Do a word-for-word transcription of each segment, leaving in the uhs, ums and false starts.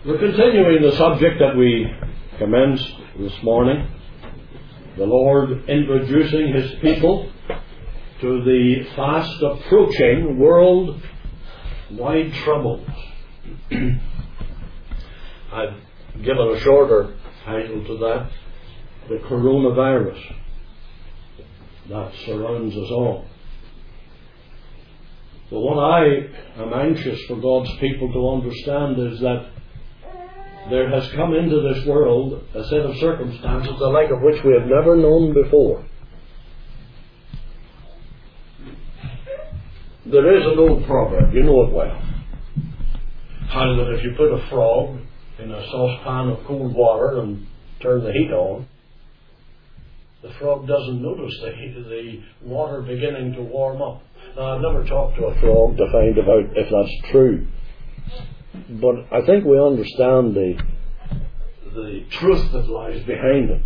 We're continuing the subject that we commenced this morning, the Lord introducing His people to the fast approaching world-wide troubles. I've given a shorter title to that, the coronavirus that surrounds us all. But what I am anxious for God's people to understand is that there has come into this world a set of circumstances the like of which we have never known before. There is an old proverb, you know it well, how that if you put a frog in a saucepan of cold water and turn the heat on, the frog doesn't notice the heat of the water beginning to warm up. Now, I've never talked to a frog to find out if that's true, but I think we understand the the truth that lies behind it.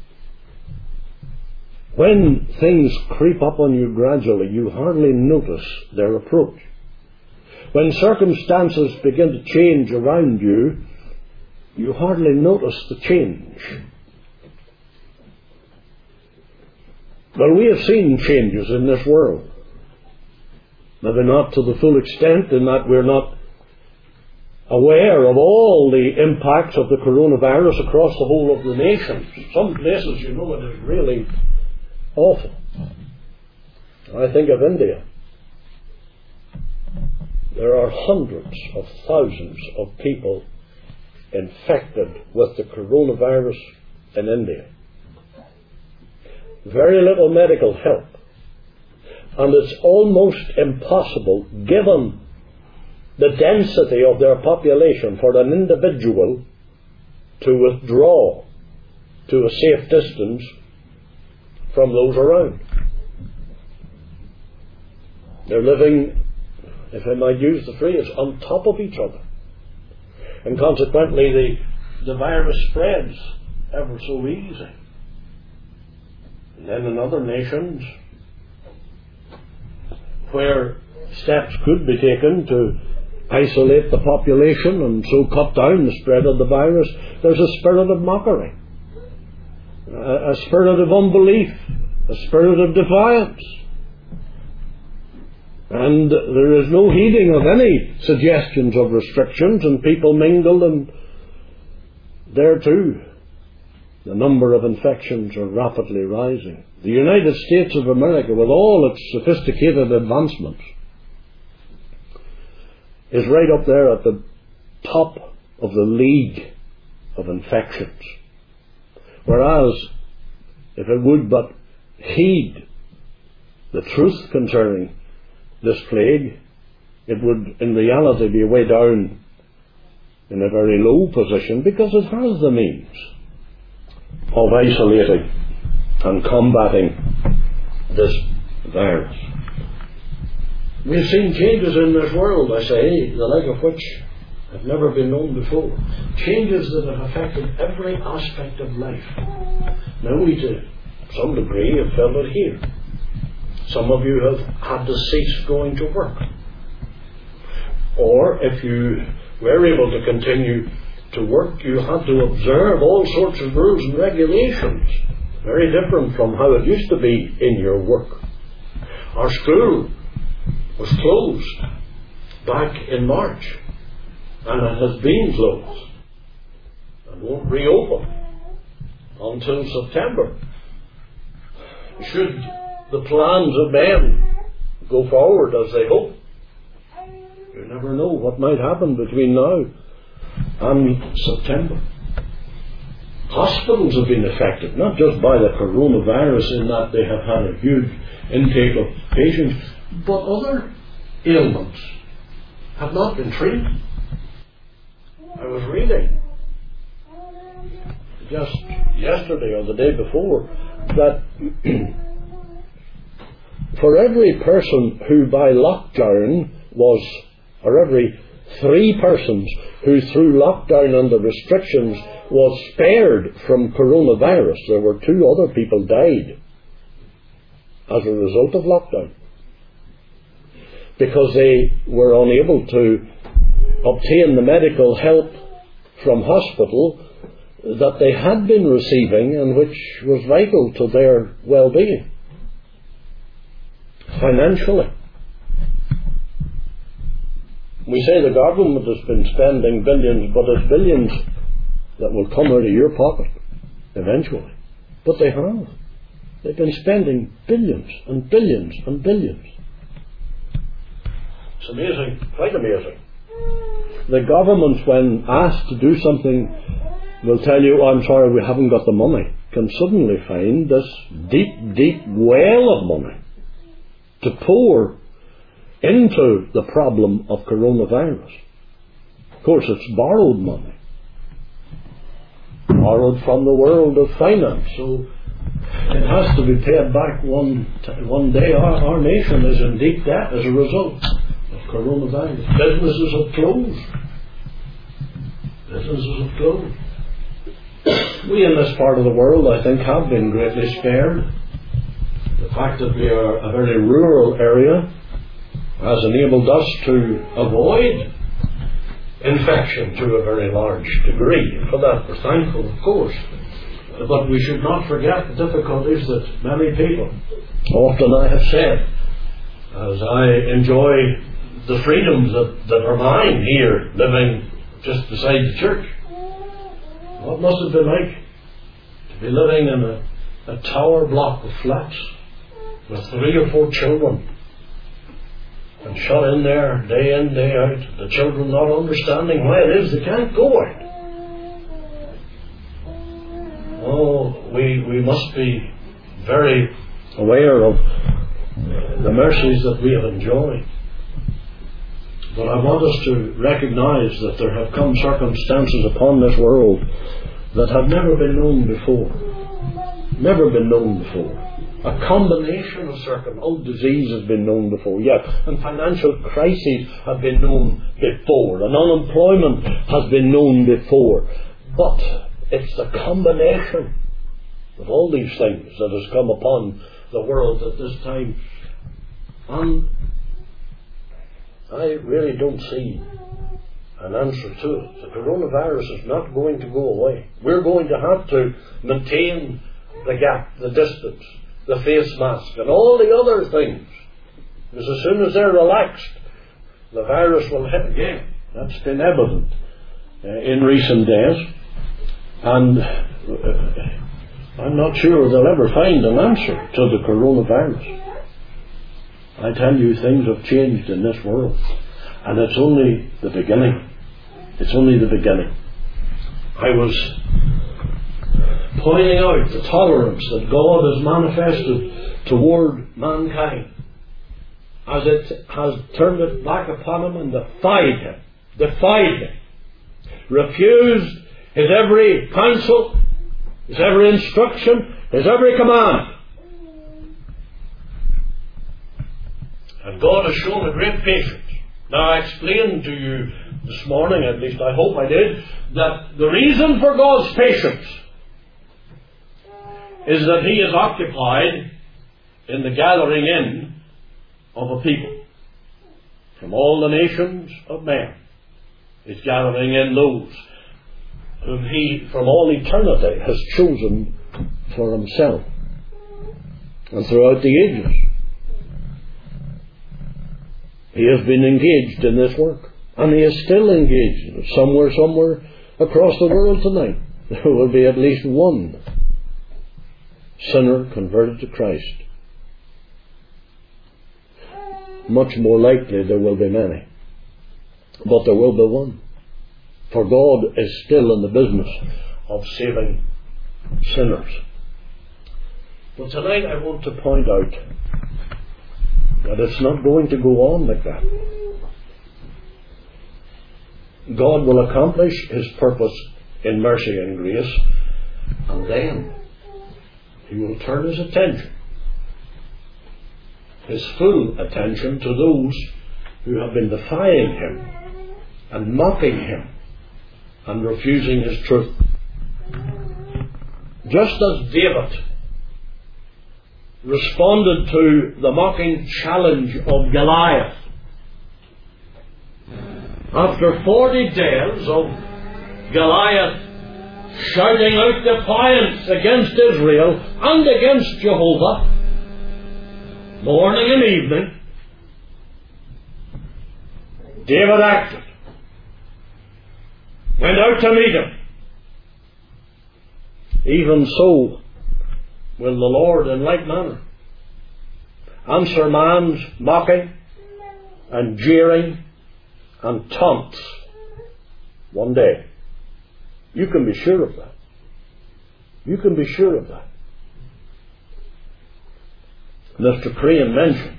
When things creep up on you gradually, you hardly notice their approach. When circumstances begin to change around you, you hardly notice the change. Well, we have seen changes in this world. Maybe not to the full extent in that we're not aware of all the impacts of the coronavirus across the whole of the nation. Some places, you know, it is really awful. I think of India. There are hundreds of thousands of people infected with the coronavirus in India. Very little medical help. And it's almost impossible, given the density of their population, for an individual to withdraw to a safe distance from those around. They're living, if I might use the phrase, on top of each other. And consequently the, the virus spreads ever so easy. And then in other nations, where steps could be taken to isolate the population and so cut down the spread of the virus, there's a spirit of mockery, a, a spirit of unbelief, a spirit of defiance. And there is no heeding of any suggestions of restrictions, and people mingle, and there too the number of infections are rapidly rising. The United States of America, with all its sophisticated advancements, is right up there at the top of the league of infections. Whereas, if it would but heed the truth concerning this plague, it would in reality be way down in a very low position, because it has the means of isolating and combating this virus. We've seen changes in this world, I say, the like of which have never been known before. Changes that have affected every aspect of life. Now we, to some degree, have felt it here. Some of you have had to cease going to work. Or if you were able to continue to work, you had to observe all sorts of rules and regulations, very different from how it used to be in your work. Our school was closed back in March, and it has been closed and won't reopen until September. Should the plans of men go forward as they hope, you never know what might happen between now and September. Hospitals have been affected, not just by the coronavirus in that they have had a huge intake of patients, but other ailments have not been treated. I was reading just yesterday or the day before that for every person who by lockdown was, or every three persons who through lockdown and the restrictions was spared from coronavirus, there were two other people died as a result of lockdown, because they were unable to obtain the medical help from hospital that they had been receiving and which was vital to their well-being financially. We say the government has been spending billions, but it's billions that will come out of your pocket eventually. But they have. They've been spending billions and billions and billions. It's amazing, quite amazing. The government, when asked to do something, will tell you, oh, I'm sorry, we haven't got the money, can suddenly find this deep, deep well of money to pour into the problem of coronavirus. Of course, it's borrowed money, borrowed from the world of finance, so it has to be paid back one t- one day. Our, our nation is in deep debt as a result of coronavirus. Businesses have closed. Businesses have closed. We in this part of the world, I think, have been greatly spared. The fact that we are a very rural area has enabled us to avoid infection to a very large degree. For that we're thankful, of course. But we should not forget the difficulties that many people, often I have said, as I enjoy the freedoms that, that are mine here, living just beside the church. What must it be like to be living in a, a tower block of flats with three or four children and shut in there day in, day out, the children not understanding why it is they can't go out. Oh, we, we must be very aware of the mercies that we have enjoyed. But I want us to recognize that there have come circumstances upon this world that have never been known before. Never been known before. A combination of circumstances. Old disease has been known before, yes. And financial crises have been known before. And unemployment has been known before. But it's the combination of all these things that has come upon the world at this time. And I really don't see an answer to it. The coronavirus is not going to go away. We're going to have to maintain the gap, the distance, the face mask, and all the other things. Because as soon as they're relaxed, the virus will hit again. That's been evident uh, in recent days. And uh, I'm not sure they'll ever find an answer to the coronavirus. I tell you, things have changed in this world. And it's only the beginning. It's only the beginning. I was pointing out the tolerance that God has manifested toward mankind as it has turned it back upon him and defied him. Defied him. Refused his every counsel, his every instruction, his every command. And God has shown a great patience. Now I explained to you this morning, at least I hope I did, that the reason for God's patience is that He is occupied in the gathering in of a people from all the nations of men. He's gathering in those whom He from all eternity has chosen for Himself. And throughout the ages He has been engaged in this work, and He is still engaged. Somewhere, somewhere across the world tonight, there will be at least one sinner converted to Christ. Much more likely there will be many, but there will be one. For God is still in the business of saving sinners. But tonight I want to point out that it's not going to go on like that. God will accomplish His purpose in mercy and grace, and then He will turn His attention, His full attention, to those who have been defying Him and mocking Him and refusing His truth. Just as David responded to the mocking challenge of Goliath after forty days of Goliath shouting out defiance against Israel and against Jehovah, morning and evening, David acted, went out to meet him. Even so will the Lord in like manner answer man's mocking and jeering and taunts one day. You can be sure of that. You can be sure of that. Mister Crane mentioned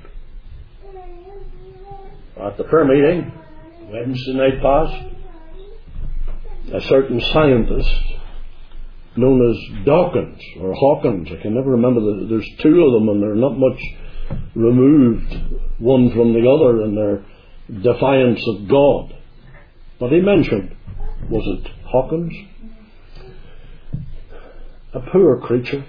at the prayer meeting Wednesday night past a certain scientist known as Dawkins or Hawkins. I can never remember. The, there's two of them and they're not much removed one from the other in their defiance of God. But he mentioned, was it Hawkins? A poor creature,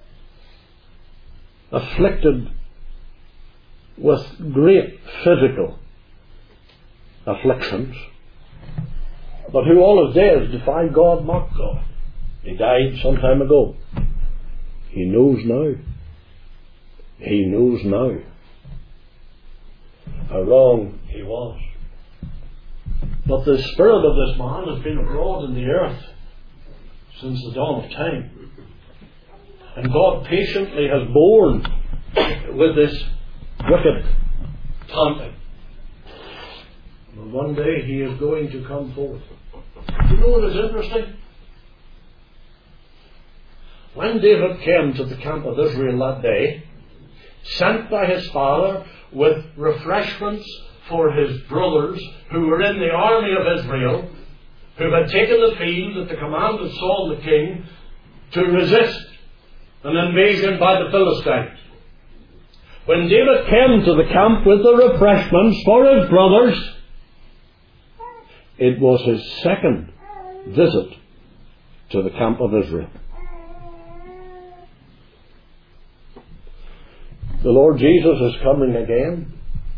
afflicted with great physical afflictions, but who all his days defied God, mocked God. He died some time ago. He knows now. He knows now how wrong he was. But the spirit of this man has been abroad in the earth since the dawn of time. And God patiently has borne with this wicked taunting. And one day he is going to come forth. You know what is interesting? When David came to the camp of Israel that day, sent by his father with refreshments for his brothers who were in the army of Israel, who had taken the field at the command of Saul the king to resist an invasion by the Philistines. When David came to the camp with the refreshments for his brothers, it was his second visit to the camp of Israel. The Lord Jesus is coming again,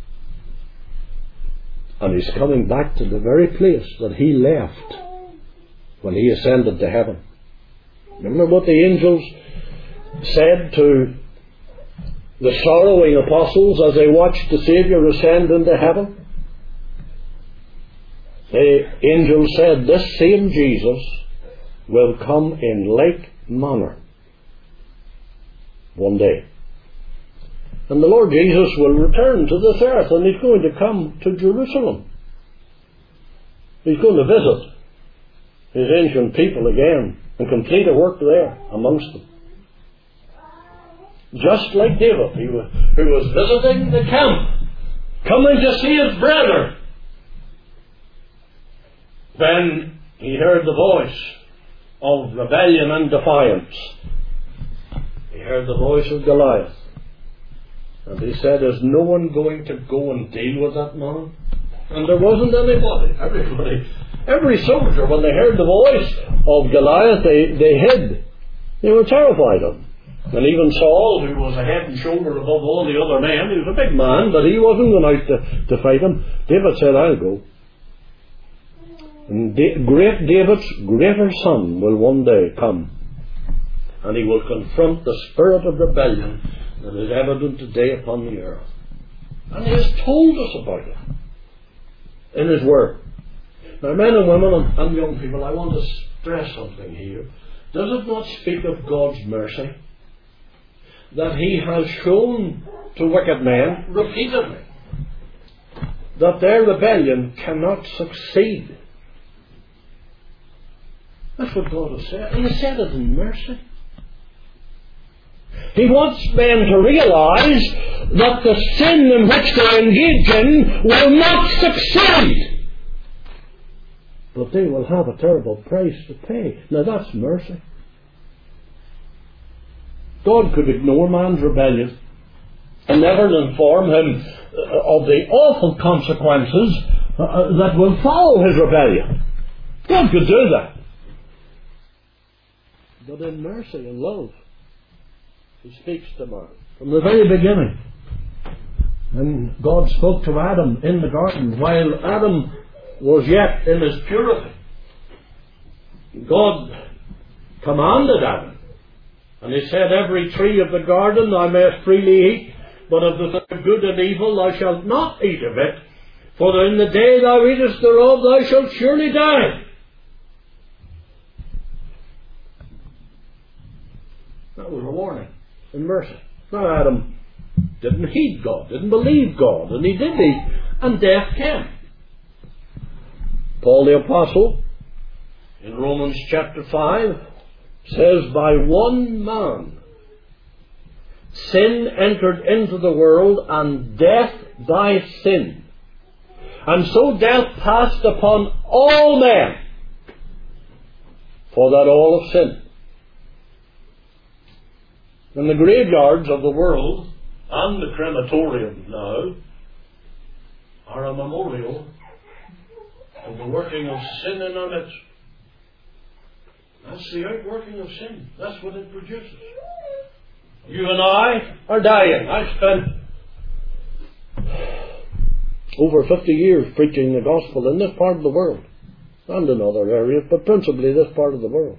and He's coming back to the very place that He left when He ascended to heaven. Remember what the angels said to the sorrowing apostles as they watched the Saviour ascend into heaven? The angels said, "This same Jesus will come in like manner one day." And the Lord Jesus will return to this earth, and He's going to come to Jerusalem. He's going to visit His ancient people again and complete a work there amongst them. Just like David, he was, who was visiting the camp, coming to see his brother. Then he heard the voice of rebellion and defiance. He heard the voice of Goliath. And he said, "Is no one going to go and deal with that man?" And there wasn't anybody. Everybody, every soldier, when they heard the voice of Goliath, they, they hid. They were terrified of him. And even Saul, who was a head and shoulder above all the other men, he was a big man, but he wasn't going out to, to fight him. David said, "I'll go." And da- great David's greater son will one day come, and he will confront the spirit of rebellion that is evident today upon the earth. And He has told us about it in His Word. Now, men and women and, and young people, I want to stress something here. Does it not speak of God's mercy that He has shown to wicked men repeatedly that their rebellion cannot succeed? That's what God has said. He has said it in mercy. He wants men to realize that the sin in which they engage in will not succeed, but they will have a terrible price to pay. Now that's mercy. God could ignore man's rebellion and never inform him of the awful consequences that will follow his rebellion. God could do that. But in mercy and love, He speaks to man from the very beginning. And God spoke to Adam in the garden while Adam was yet in his purity. God commanded Adam, and He said, every tree of the garden thou mayest freely eat, but of the tree of good and evil thou shalt not eat of it, for in the day thou eatest thereof thou shalt surely die. That was a warning and mercy. Now Adam didn't heed God, didn't believe God, and he did eat, and death came. Paul the Apostle, in Romans chapter five, says, by one man sin entered into the world, and death by sin. And so death passed upon all men, for that all have sinned. And the graveyards of the world and the crematorium now are a memorial of the working of sin in our midst. That's the outworking of sin. That's what it produces. You and I are dying. I spent over fifty years preaching the gospel in this part of the world and in other areas, but principally this part of the world.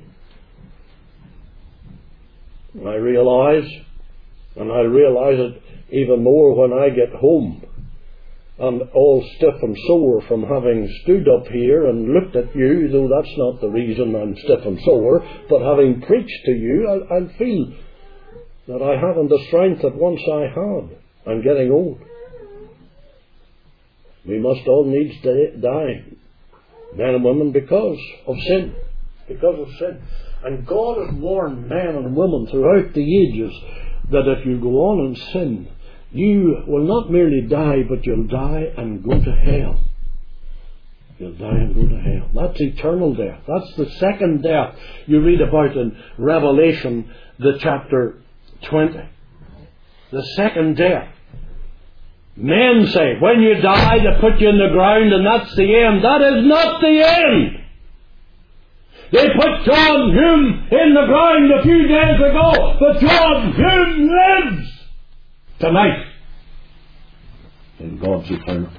I realize, and I realize it even more when I get home and all stiff and sore from having stood up here and looked at you, though that's not the reason I'm stiff and sore, but having preached to you, I, I feel that I haven't the strength that once I had. I'm getting old. We must all needs die, men and women, because of sin. Because of sin. And God has warned men and women throughout the ages that if you go on in sin, you will not merely die, but you'll die and go to hell. You'll die and go to hell. That's eternal death. That's the second death you read about in Revelation, the chapter twenty. The second death. Men say, when you die, they put you in the ground and that's the end. That is not the end. They put John Hume in the ground a few days ago, but John Hume lives tonight in God's eternity.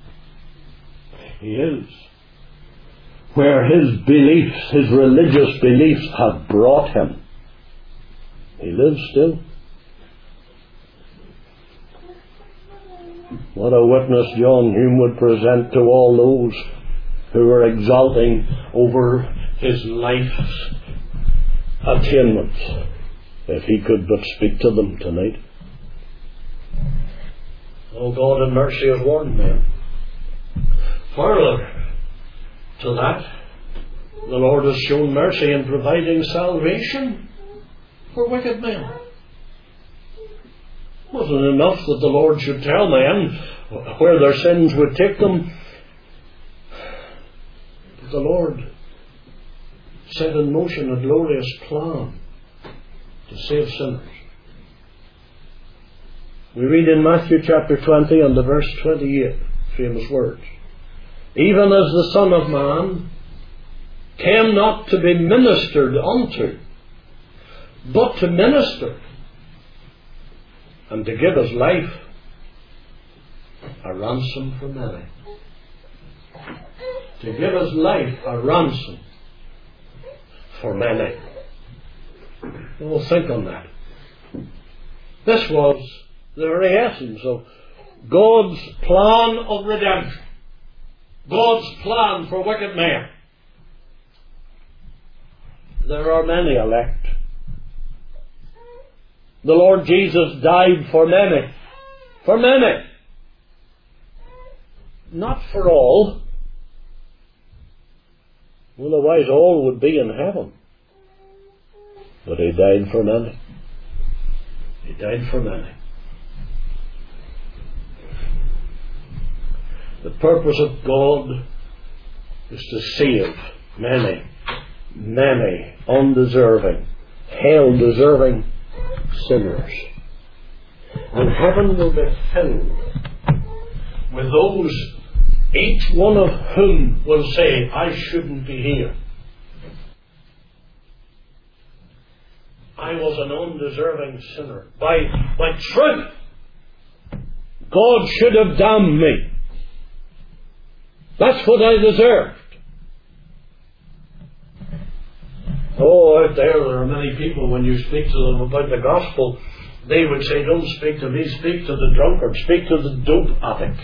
He is where his beliefs, his religious beliefs have brought him. He lives still. What a witness John Hume would present to all those who were exulting over his life's attainments, if he could but speak to them tonight. Oh, God in mercy has warned men. Further to that, the Lord has shown mercy in providing salvation for wicked men. It wasn't enough that the Lord should tell men where their sins would take them. But the Lord set in motion a glorious plan to save sinners. We read in Matthew chapter twenty and the verse twenty-eight, famous words. Even as the Son of Man came not to be ministered unto, but to minister, and to give his life a ransom for many. To give his life a ransom for many. We'll think on that. This was the very essence of God's plan of redemption. God's plan for wicked men. There are many elect. The Lord Jesus died for many. For many. Not for all. Otherwise all would be in heaven. But he died for many. He died for many. The purpose of God is to save many, many undeserving, hell-deserving sinners. And heaven will be filled with those, each one of whom will say, I shouldn't be here. I was an undeserving sinner. By, by truth, God should have damned me. That's what I deserved. Oh, out there, there are many people, when you speak to them about the gospel, they would say, don't speak to me, speak to the drunkard, speak to the dope addict.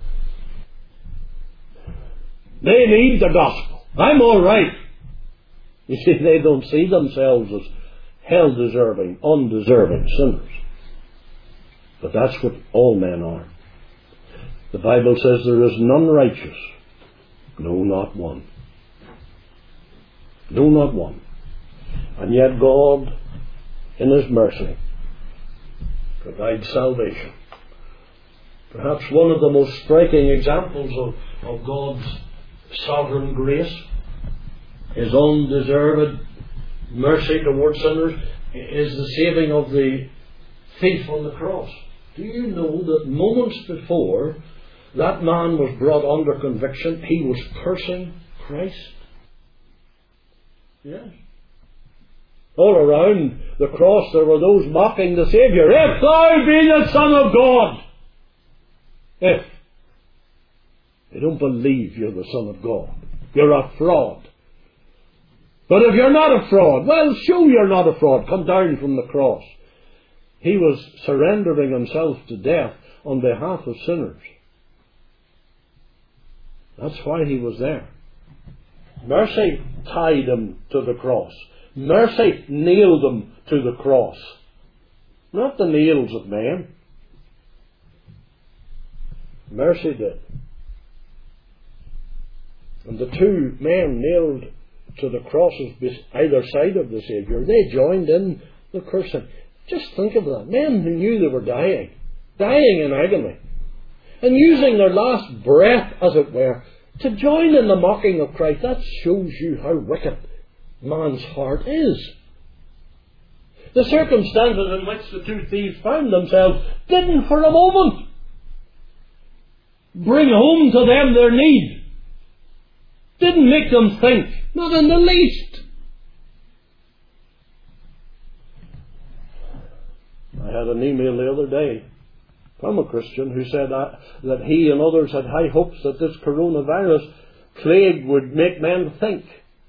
They need the gospel. I'm all right. You see, they don't see themselves as hell-deserving, undeserving sinners. But that's what all men are. The Bible says there is none righteous. No, not one. No, not one. And yet God, in His mercy, provides salvation. Perhaps one of the most striking examples of, of God's sovereign grace, His undeserved mercy towards sinners, is the saving of the thief on the cross. Do you know that moments before that man was brought under conviction, he was cursing Christ? Yes. All around the cross there were those mocking the Saviour. If thou be the Son of God. If. They don't believe you're the Son of God. You're a fraud. But if you're not a fraud, well, show you're not a fraud. Come down from the cross. He was surrendering Himself to death on behalf of sinners. That's why He was there. Mercy tied Him to the cross. Mercy nailed Him to the cross. Not the nails of man. Mercy did. And the two men nailed to the crosses either side of the Saviour, they joined in the cursing. Just think of that. Men who knew they were dying. Dying in agony. And using their last breath, as it were, to join in the mocking of Christ. That shows you how wicked man's heart is. The circumstances in which the two thieves found themselves didn't for a moment bring home to them their need. Didn't make them think. Not in the least. I had an email the other day from a Christian who said that, that he and others had high hopes that this coronavirus plague would make men think.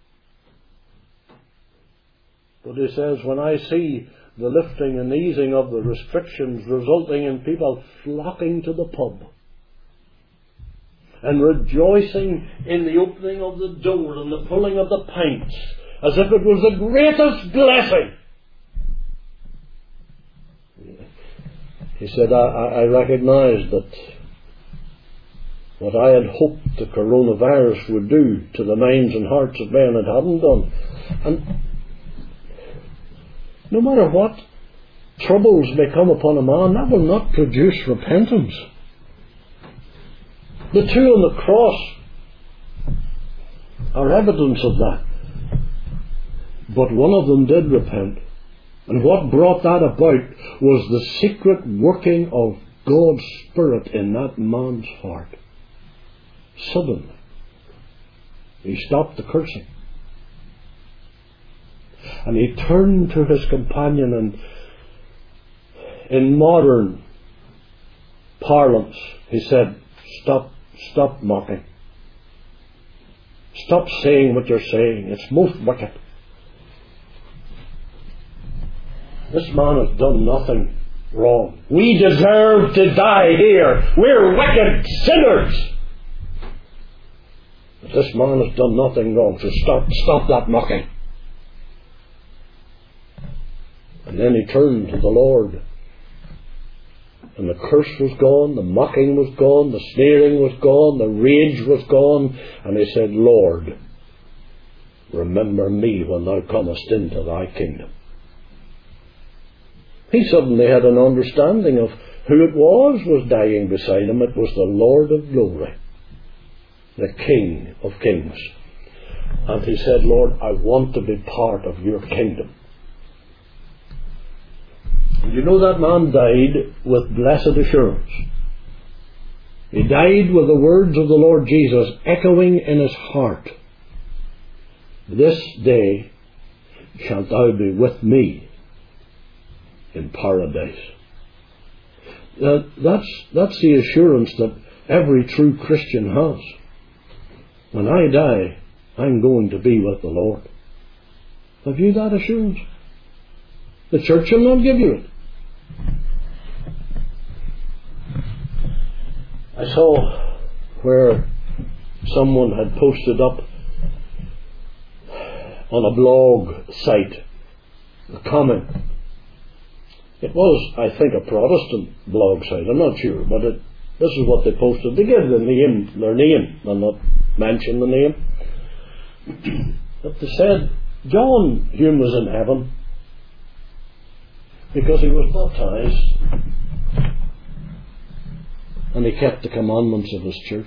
But he says, when I see the lifting and easing of the restrictions resulting in people flocking to the pub and rejoicing in the opening of the door and the pulling of the pints as if it was the greatest blessing. He said, I, I recognise that what I had hoped the coronavirus would do to the minds and hearts of men, it hadn't done. And no matter what troubles may come upon a man, that will not produce repentance. The two on the cross are evidence of that. But one of them did repent. And what brought that about was the secret working of God's Spirit in that man's heart. Suddenly, he stopped the cursing. And he turned to his companion and, in modern parlance, he said, Stop, stop mocking. Stop saying what you're saying. It's most wicked. This man has done nothing wrong. We deserve to die here. We're wicked sinners. But this man has done nothing wrong. So stop, stop that mocking. And then he turned to the Lord. And the curse was gone, the mocking was gone, the sneering was gone, the rage was gone. And he said, Lord, remember me when thou comest into thy kingdom. He suddenly had an understanding of who it was was dying beside him. It was the Lord of glory, the King of kings. And he said, Lord, I want to be part of your kingdom. And you know, that man died with blessed assurance. He died with the words of the Lord Jesus echoing in his heart. This day shalt thou be with me in paradise. That, that's, that's the assurance that every true Christian has. When I die, I'm going to be with the Lord. Have you that assurance? The church will not give you it. I saw where someone had posted up on a blog site a comment. It was, I think, a Protestant blog site. I'm not sure, but it, this is what they posted. They gave the name, their name, and not mention the name. But they said John Hume was in heaven because he was baptized and he kept the commandments of his church.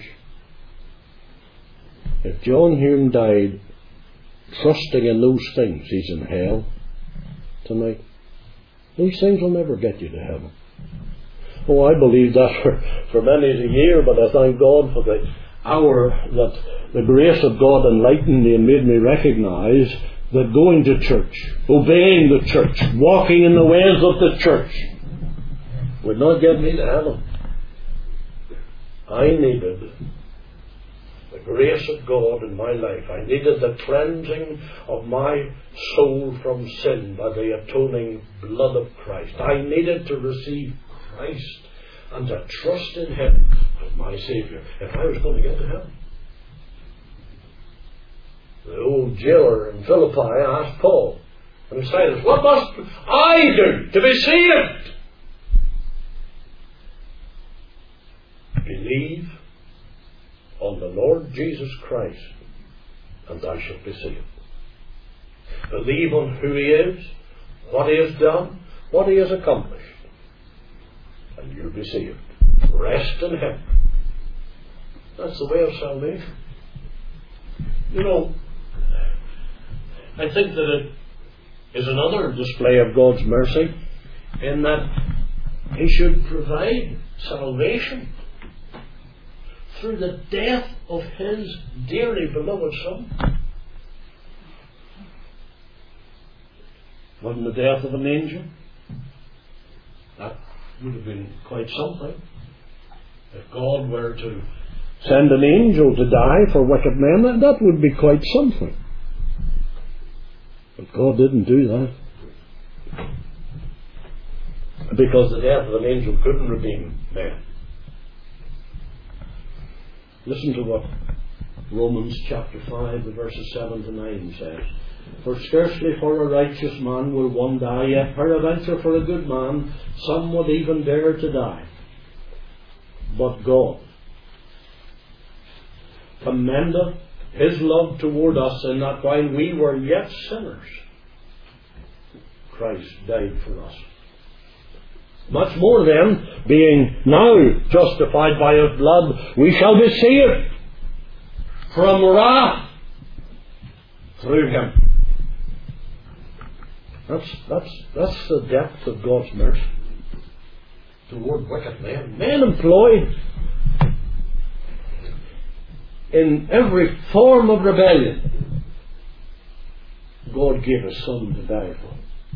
If John Hume died trusting in those things, he's in hell tonight. These things will never get you to heaven. Oh, I believed that for, for many a year, but I thank God for the hour that the grace of God enlightened me and made me recognize that going to church, obeying the church, walking in the ways of the church would not get me to heaven. I needed the grace of God in my life. I needed the cleansing of my soul from sin by the atoning blood of Christ. I needed to receive Christ and to trust in Him as my Saviour if I was going to get to heaven. The old jailer in Philippi asked Paul and Silas, what must I do to be saved? Believe on the Lord Jesus Christ and thou shalt be saved. Believe on who He is, what He has done, what He has accomplished, and you'll be saved. Rest in Him. That's the way of salvation. You know, I think that it is another display of God's mercy in that He should provide salvation through the death of His dearly beloved Son. Wasn't the death of an angel? That would have been quite something. If God were to send an angel to die for wicked men, that would be quite something. But God didn't do that. Because the death of an angel couldn't redeem men. Listen to what Romans chapter five, the verses seven to nine says. For scarcely for a righteous man will one die, yet peradventure for a good man some would even dare to die. But God commendeth His love toward us, in that while we were yet sinners, Christ died for us. Much more then, being now justified by His blood, we shall be saved from wrath through Him. That's, that's, that's the depth of God's mercy toward wicked men. Men employed in every form of rebellion. God gave His Son to die for.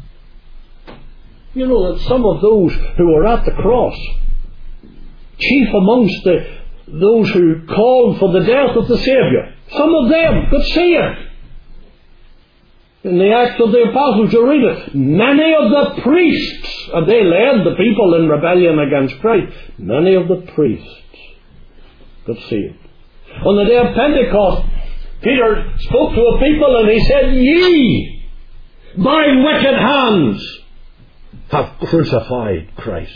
You know that some of those who were at the cross, chief amongst the, those who called for the death of the Saviour, some of them could see it. In the Acts of the Apostles, you read it. Many of the priests, and they led the people in rebellion against Christ, many of the priests could see it. On the day of Pentecost, Peter spoke to a people and he said, Ye, by wicked hands, have crucified Christ.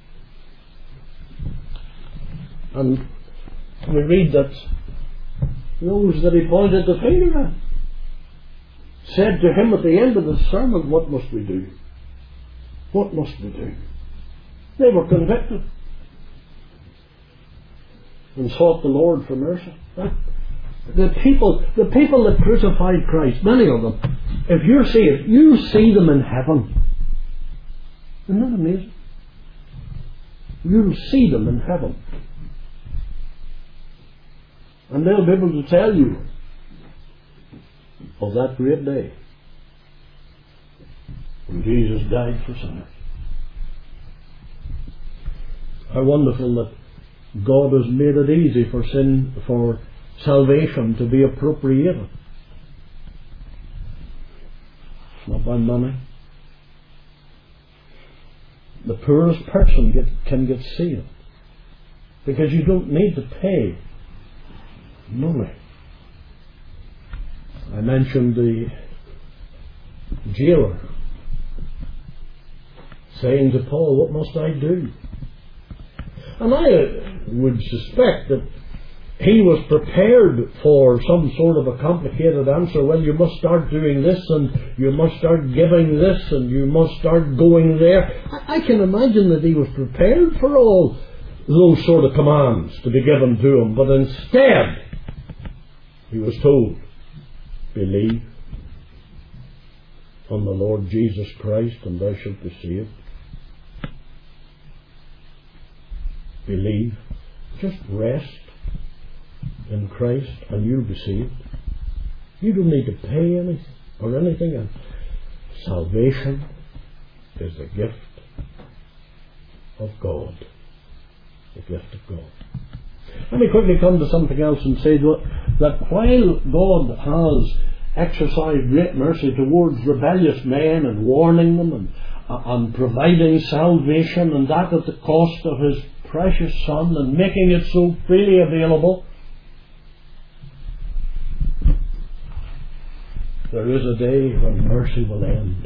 And we read that those that he pointed the finger at said to him at the end of the sermon, what must we do? What must we do? They were convicted and sought the Lord for mercy. The people, the people that crucified Christ, many of them, if you see it, you see them in heaven. Isn't that amazing? You'll see them in heaven. And they'll be able to tell you of that great day when Jesus died for sinners. How wonderful that God has made it easy for sin, for salvation to be appropriated. not by money. The poorest person get, can get saved because you don't need to pay money. I mentioned the jailer saying to Paul, "What must I do?" And I would suspect that he was prepared for some sort of a complicated answer. Well, you must start doing this, and you must start giving this, and you must start going there. I, I can imagine that he was prepared for all those sort of commands to be given to him. But instead, he was told, believe on the Lord Jesus Christ, and thou shalt be saved. Believe. Just rest in Christ and you'll be saved. You don't need to pay anything or anything. And salvation is the gift of God. The gift of God. Let me quickly come to something else and say that while God has exercised great mercy towards rebellious men and warning them and, and providing salvation, and that at the cost of His precious Son, and making it so freely available, there is a day when mercy will end.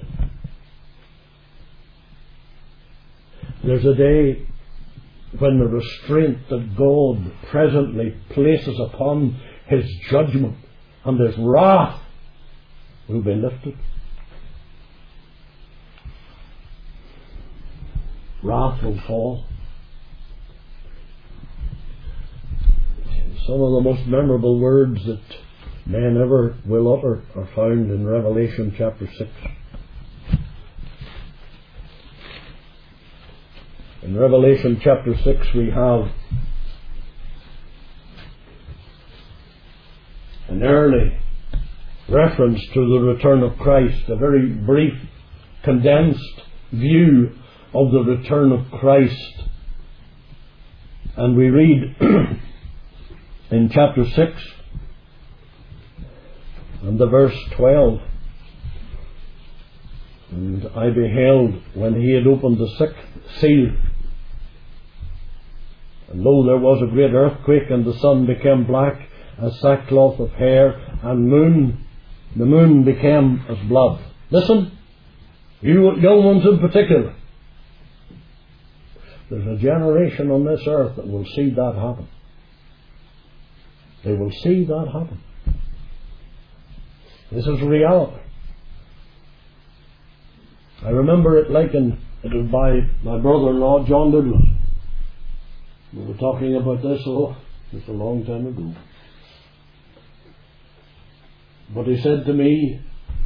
There's a day when the restraint that God presently places upon His judgment and His wrath will be lifted. Wrath will fall. Some of the most memorable words that men ever will utter are found in Revelation chapter six. In Revelation chapter six we have an early reference to the return of Christ, a very brief, condensed view of the return of Christ. And we read in chapter six and the verse twelve, and I beheld when He had opened the sixth seal, and lo, there was a great earthquake, and the sun became black as sackcloth of hair, and moon, the moon became as blood. Listen, you young ones in particular, there's a generation on this earth that will see that happen. They will see that happen. This is reality. I remember it likened, it was by my brother-in-law, John Douglas. We were talking about this, oh, just a long time ago. But he said to me,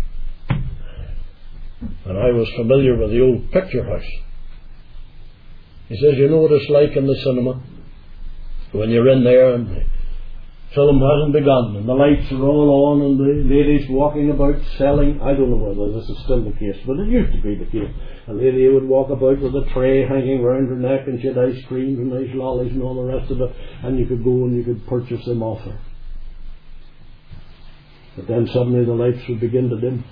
and I was familiar with the old picture house, he says, you know what it's like in the cinema? When you're in there and the film hasn't begun and the lights are all on and the ladies walking about selling. I don't know whether this is still the case, but it used to be the case. A lady would walk about with a tray hanging round her neck, and she had ice cream and nice lollies and all the rest of it, and you could go and you could purchase them off her. But then suddenly the lights would begin to dim.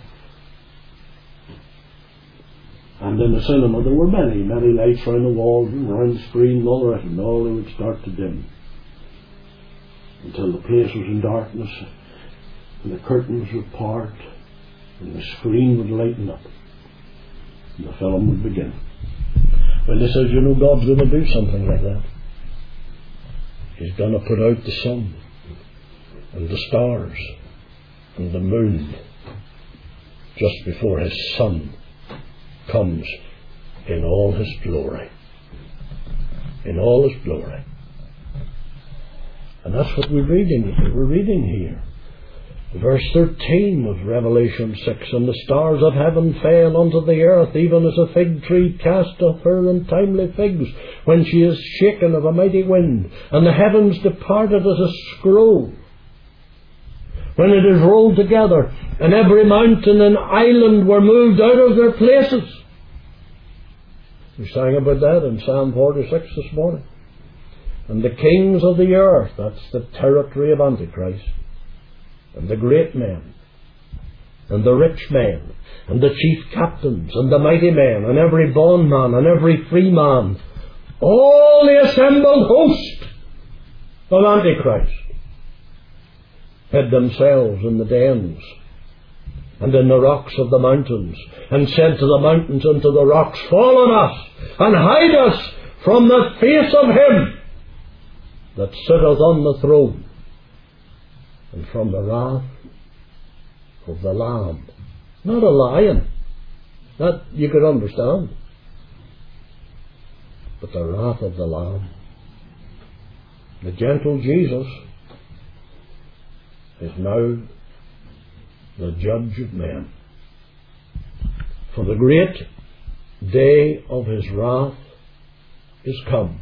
And in the cinema there were many, many lights round the walls and round the screen and all the rest, and all they would start to dim, until the place was in darkness and the curtains would part and the screen would lighten up and the film would begin. Well, he says, you know, God's going to do something like that. He's going to put out the sun and the stars and the moon just before His Son comes in all His glory. In all His glory. And that's what we're reading here. We're reading here. Verse thirteen of Revelation six, and the stars of heaven fell unto the earth, even as a fig tree casteth her untimely figs, when she is shaken of a mighty wind, and the heavens departed as a scroll, when it is rolled together, and every mountain and island were moved out of their places. We sang about that in Psalm forty-six this morning. And the kings of the earth, that's the territory of Antichrist, and the great men, and the rich men, and the chief captains, and the mighty men, and every bondman, and every free man, all the assembled host of Antichrist, hid themselves in the dens and in the rocks of the mountains, and said to the mountains and to the rocks, fall on us, and hide us from the face of him that sitteth on the throne, and from the wrath of the Lamb. Not a lion, that you could understand, but the wrath of the Lamb. The gentle Jesus is now the judge of men. For the great day of his wrath is come.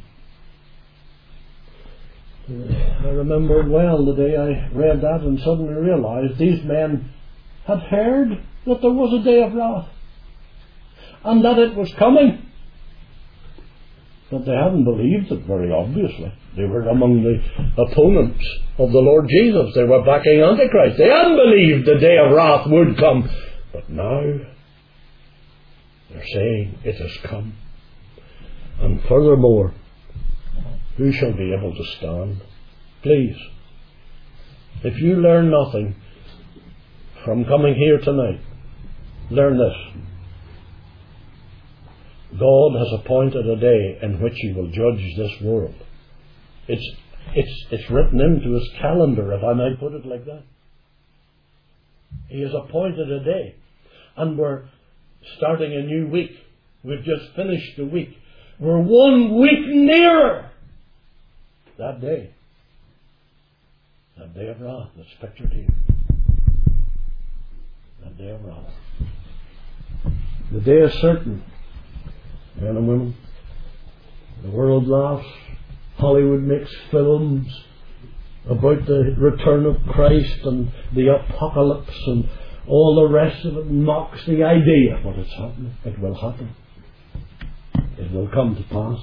I remember well the day I read that and suddenly realized these men had heard that there was a day of wrath and that it was coming. But they hadn't believed it, very obviously. They were among the opponents of the Lord Jesus. They were backing Antichrist. They hadn't believed the day of wrath would come. But now they're saying it has come. And furthermore, who shall be able to stand? Please, if you learn nothing from coming here tonight, learn this. God has appointed a day in which He will judge this world. It's, it's, it's written into His calendar, if I might put it like that. He has appointed a day. And we're starting a new week. We've just finished the week. We're one week nearer that day. That day of wrath that's pictured here. That day of wrath. The day is certain. Men and women, the world laughs. Hollywood makes films about the return of Christ and the apocalypse and all the rest of it, mocks the idea. But it's happening. It will happen. It will come to pass.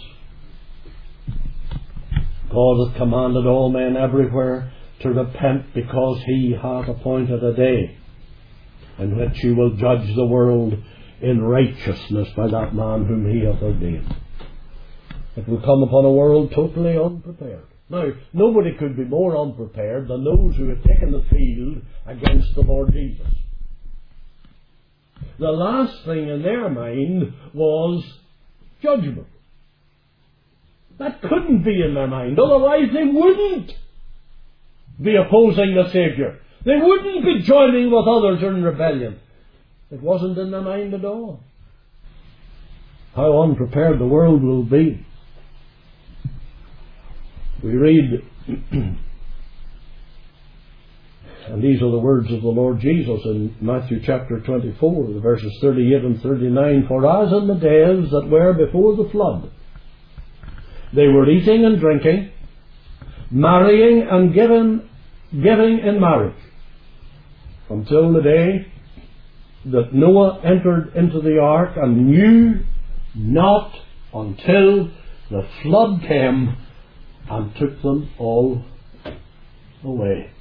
God hath commanded all men everywhere to repent, because He hath appointed a day in which He will judge the world in righteousness by that man whom He hath ordained. It will come upon a world totally unprepared. Now, nobody could be more unprepared than those who had taken the field against the Lord Jesus. The last thing in their mind was judgment. That couldn't be in their mind, otherwise they wouldn't be opposing the Saviour. They wouldn't be joining with others in rebellion. It wasn't in their mind at all. How unprepared the world will be. We read, and these are the words of the Lord Jesus in Matthew chapter twenty-four, the verses thirty-eight and thirty-nine. For as in the days that were before the flood, they were eating and drinking, marrying and giving, giving in marriage, until the day that Noah entered into the ark, and knew not until the flood came and took them all away.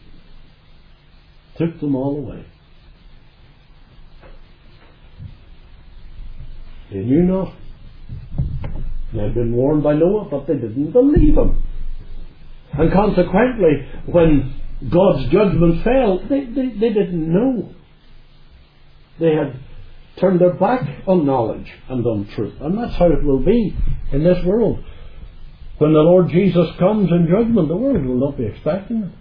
Took them all away. They knew not. They had been warned by Noah, but they didn't believe him. And consequently, when God's judgment fell, they, they, they didn't know. They had turned their back on knowledge and on truth. And that's how it will be in this world. When the Lord Jesus comes in judgment, the world will not be expecting it.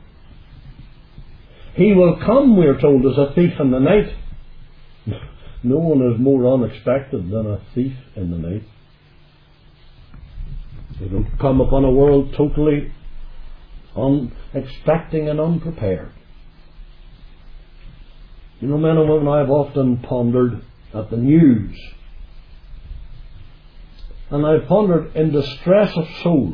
He will come, we are told, as a thief in the night. No one is more unexpected than a thief in the night. He will come upon a world totally unexpecting and unprepared. You know, men and women, I have often pondered at the news. And I've pondered in distress of soul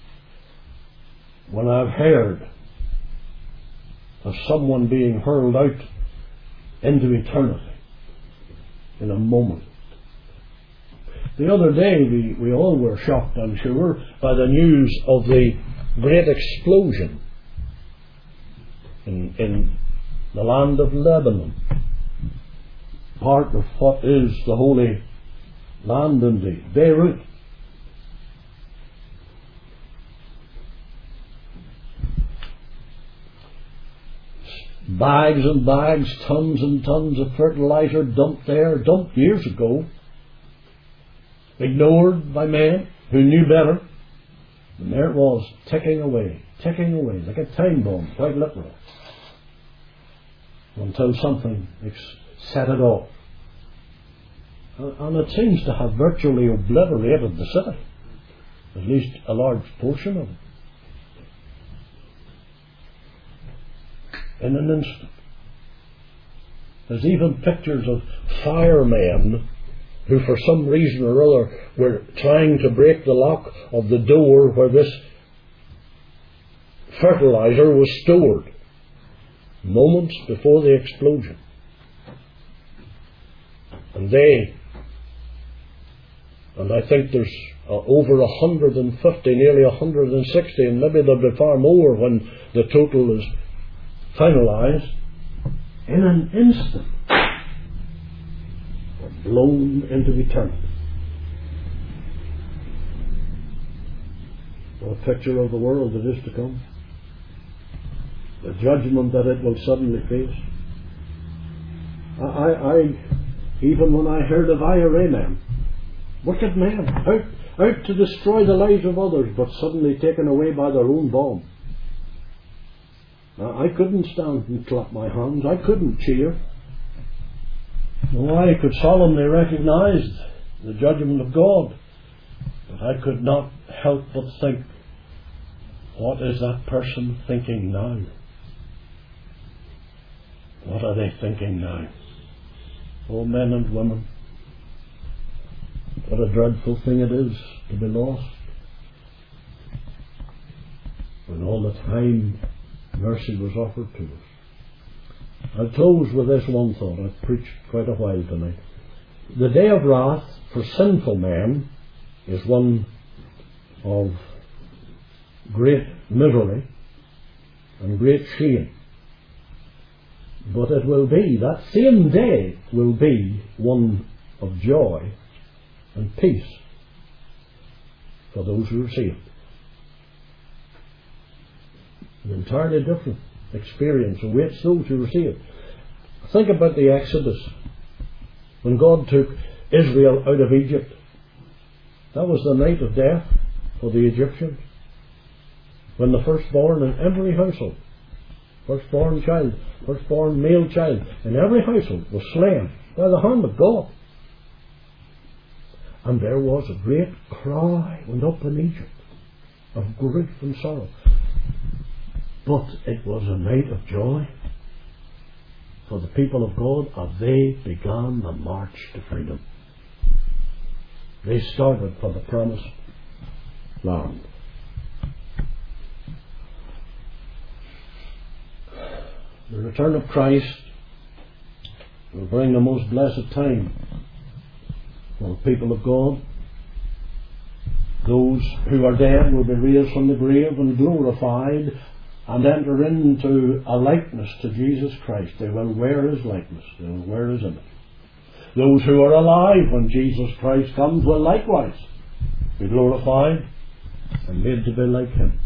when I've heard of someone being hurled out into eternity in a moment. The other day we, we all were shocked, I'm sure, by the news of the great explosion in, in the land of Lebanon. part of what is the Holy Land indeed, Beirut. Bags and bags, tons and tons of fertilizer dumped there, dumped years ago, ignored by men who knew better. And there it was, ticking away, ticking away, like a time bomb, quite literal, until something set it off. And it seems to have virtually obliterated the city, at least a large portion of it, in an instant. There's even pictures of firemen who for some reason or other were trying to break the lock of the door where this fertilizer was stored, moments before the explosion. And they, and I think there's uh, over one hundred fifty, nearly one hundred sixty, and maybe there'll be far more when the total is finalized, in an instant, were blown into eternity. What a picture of the world that is to come. The judgment that it will suddenly face. I, I, I even when I heard of I R A men, wicked men, out, out to destroy the lives of others, but suddenly taken away by their own bomb. Now, I couldn't stand and clap my hands. I couldn't cheer. No, I could solemnly recognize the judgment of God, but I could not help but think, what is that person thinking now? What are they thinking now? Oh, men and women, what a dreadful thing it is to be lost, when all the time mercy was offered to us. I'll close with this one thought. I've preached quite a while tonight. The day of wrath for sinful men is one of great misery and great shame. But it will be, that same day will be one of joy and peace for those who receive it. An entirely different experience awaits those who receive it. Think about the Exodus. When God took Israel out of Egypt, that was the night of death for the Egyptians. When the firstborn in every household, firstborn child, firstborn male child in every household was slain by the hand of God. And there was a great cry went up in Egypt of grief and sorrow. But it was a night of joy for the people of God as they began the march to freedom. They started for the promised land. The return of Christ will bring a most blessed time for the people of God. Those who are dead will be raised from the grave and glorified and enter into a likeness to Jesus Christ. They will wear His likeness. They will wear His image. Those who are alive when Jesus Christ comes will likewise be glorified and made to be like Him.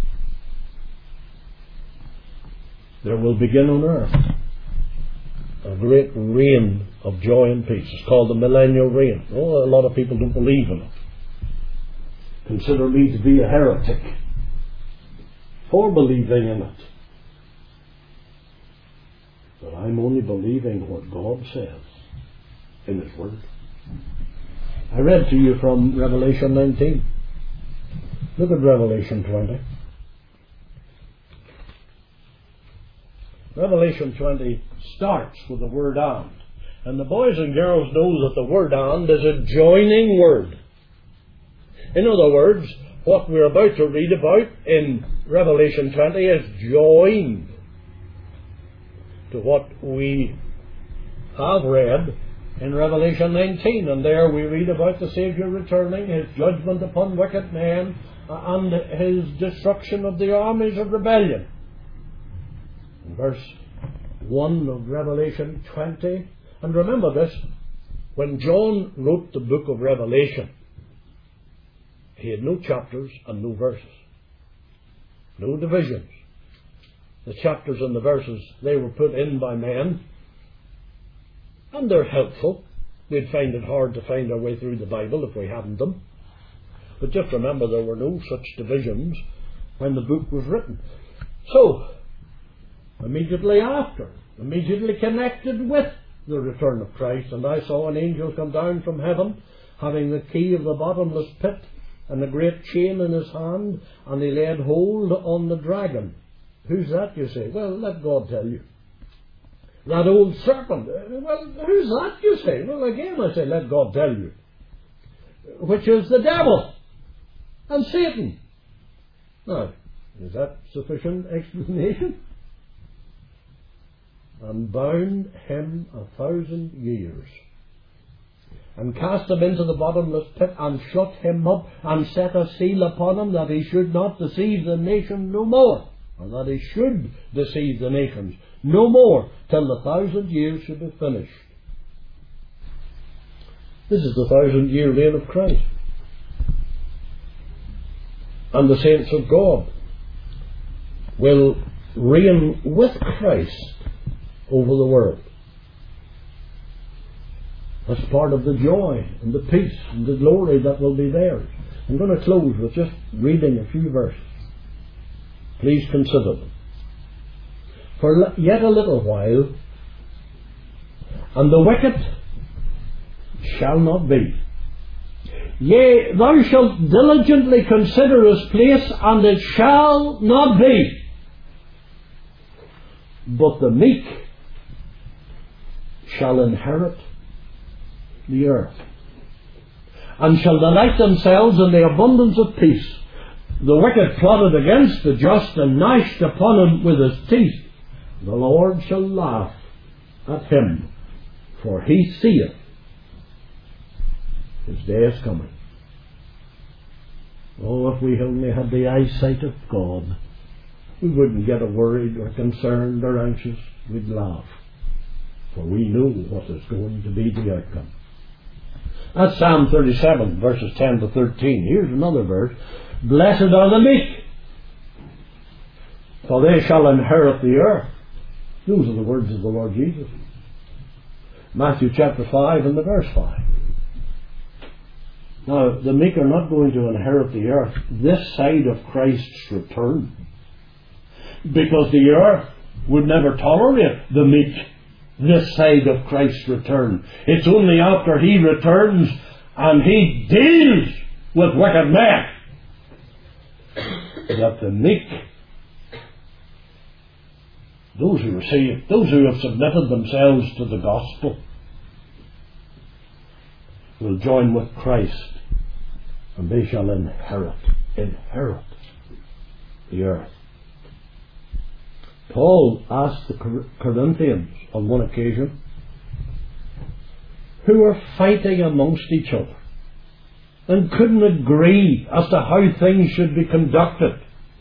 There will begin on earth a great reign of joy and peace. It's called the millennial reign. Oh, a lot of people don't believe in it. Consider me to be a heretic for believing in it. But I'm only believing what God says in His Word. I read to you from Revelation nineteen. Look at Revelation twenty. Revelation twenty starts with the word "and." And the boys and girls know that the word "and" is a joining word. In other words, what we're about to read about in Revelation twenty is joined to what we have read in Revelation nineteen. And there we read about the Saviour returning, His judgment upon wicked men, and His destruction of the armies of rebellion. In verse one of Revelation twenty, and remember this, When John wrote the book of Revelation, he had no chapters and no verses. No divisions. The chapters and the verses, they were put in by men, and they're helpful. We'd find it hard to find our way through the Bible if we hadn't them. But just remember, there were no such divisions when the book was written. So, immediately after, immediately connected with the return of Christ, and I saw an angel come down from heaven, having the key of the bottomless pit, and a great chain in his hand, and he laid hold on the dragon. Who's that, you say? Well, let God tell you. That old serpent. Well, who's that, you say? Well, again I say, let God tell you. Which is the devil and Satan. Now, is that sufficient explanation? And bound him a thousand years, and cast him into the bottomless pit, and shut him up, and set a seal upon him, that he should not deceive the nation no more, or that he should deceive the nations no more, till the thousand years should be finished. This is the thousand year reign of Christ. And the saints of God will reign with Christ over the world. That's part of the joy and the peace and the glory that will be theirs. I'm going to close with just reading a few verses. Please consider them. For yet a little while, and the wicked shall not be. Yea, thou shalt diligently consider his place, and it shall not be. But the meek shall inherit the earth, and shall delight themselves in the abundance of peace. The wicked plotted against the just, and gnashed upon him with his teeth. The Lord shall laugh at him, for he seeth his day is coming. Oh, if we only had the eyesight of God, we wouldn't get worried or concerned or anxious. We'd laugh, for we know what is going to be the outcome. That's Psalm thirty-seven, verses ten to thirteen. Here's another verse. Blessed are the meek, for they shall inherit the earth. Those are the words of the Lord Jesus. Matthew chapter five and the verse five. Now, the meek are not going to inherit the earth this side of Christ's return, because the earth would never tolerate the meek this side of Christ's return. It's only after he returns and he deals with wicked men that the meek, those who receive, those who have submitted themselves to the gospel, will join with Christ, and they shall inherit, inherit the earth. Paul asked the Corinthians on one occasion, who were fighting amongst each other and couldn't agree as to how things should be conducted.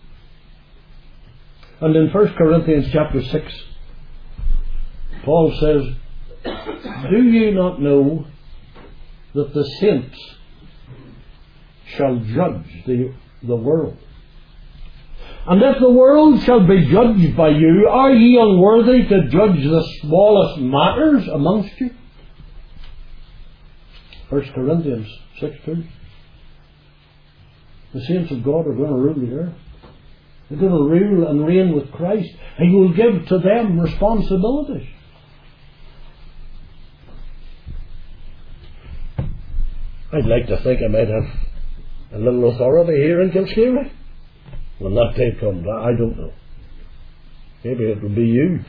And in First Corinthians chapter six, Paul says, do you not know that the saints shall judge the, the world? And if the world shall be judged by you, are ye unworthy to judge the smallest matters amongst you? First Corinthians six two. The saints of God are going to rule the earth. They're going to rule and reign with Christ. And He will give to them responsibilities. I'd like to think I might have a little authority here in Kilscary. When that day comes, I don't know. Maybe it will be you.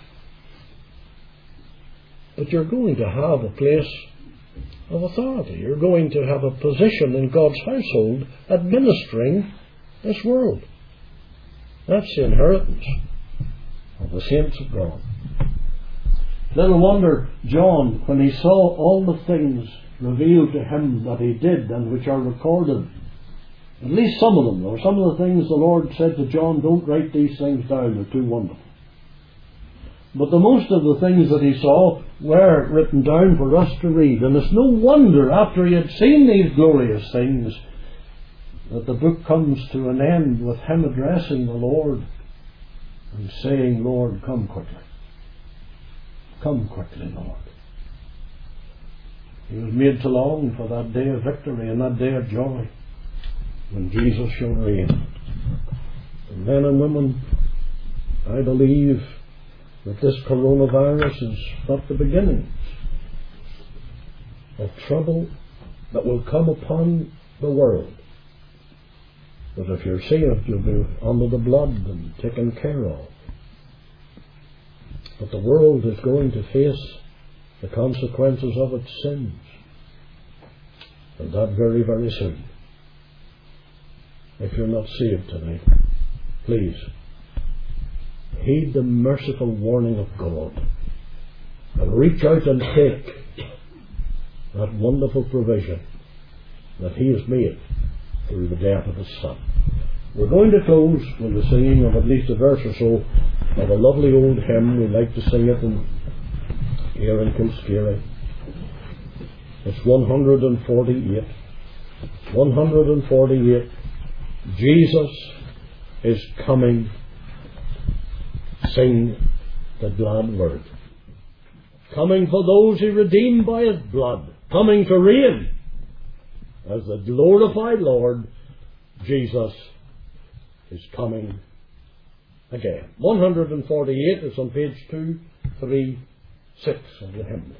But you're going to have a place of authority. You're going to have a position in God's household administering this world. That's the inheritance of the saints of God. Little wonder John, when he saw all the things revealed to him that he did and which are recorded, at least some of them, or some of the things the Lord said to John, don't write these things down, they're too wonderful. But the most of the things that he saw were written down for us to read. And it's no wonder, after he had seen these glorious things, that the book comes to an end with him addressing the Lord and saying, Lord, come quickly. Come quickly, Lord. He was made to long for that day of victory and that day of joy when Jesus shall reign. And men and women, I believe that this coronavirus is but the beginning of trouble that will come upon the world. But if you're saved, you'll be under the blood and taken care of. But the world is going to face the consequences of its sins. And that very, very soon. If you're not saved tonight, please heed the merciful warning of God and reach out and take that wonderful provision that He has made through the death of His Son. We're going to close with the singing of at least a verse or so of a lovely old hymn. We like to sing it in, here in Kilskerry. It's one hundred forty-eight. one hundred forty-eight. Jesus is coming. Sing the glad word. Coming for those He redeemed by His blood. Coming to reign as the glorified Lord. Jesus is coming again. one hundred forty-eight is on page two, three, six of the hymn.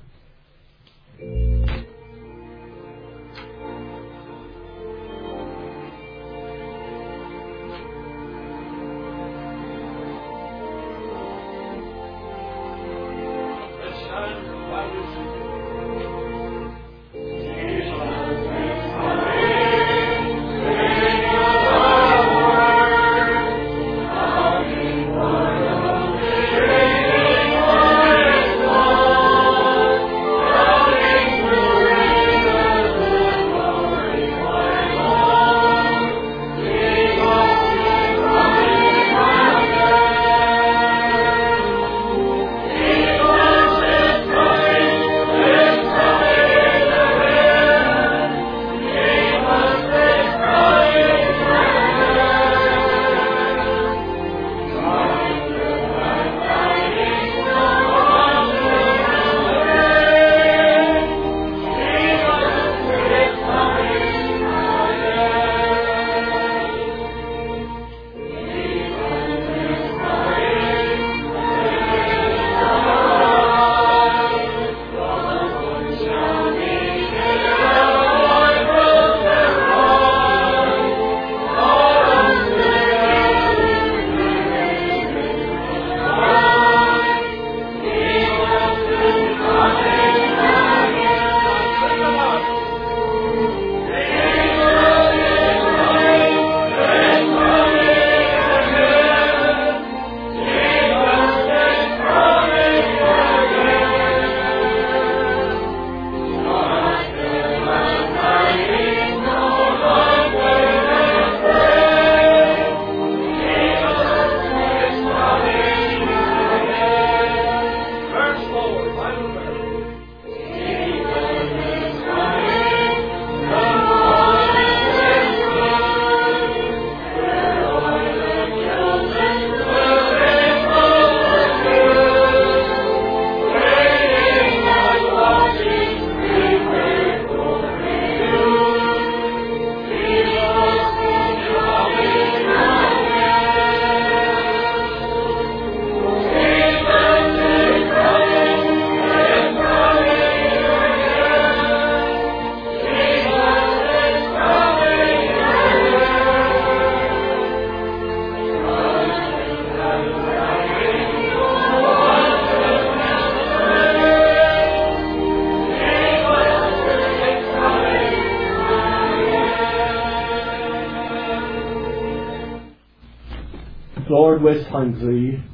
Lord, we thank Thee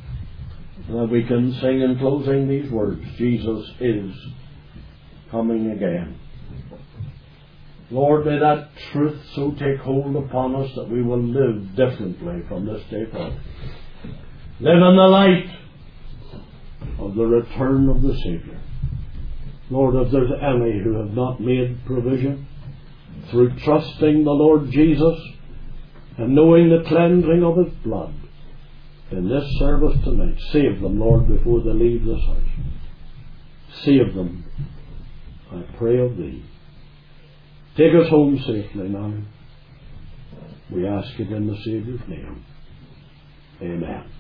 that we can sing in closing these words, Jesus is coming again. Lord, may that truth so take hold upon us that we will live differently from this day forward. Live in the light. of the return of the Saviour. Lord, if there's any who have not made provision through trusting the Lord Jesus and knowing the cleansing of His blood in this service tonight, save them, Lord, before they leave this house. Save them, I pray of Thee. Take us home safely now. We ask it in the Saviour's name. Amen.